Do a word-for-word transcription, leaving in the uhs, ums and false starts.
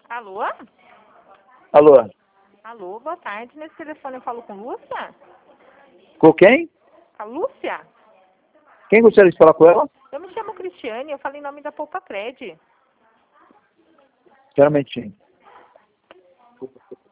Alô? Alô? Alô, boa tarde. Nesse telefone eu falo com Lúcia? Com quem? A Lúcia? Quem gostaria de falar com ela? Eu me chamo Cristiane, eu falo em nome da Poupa Cred. Espera um momentinho.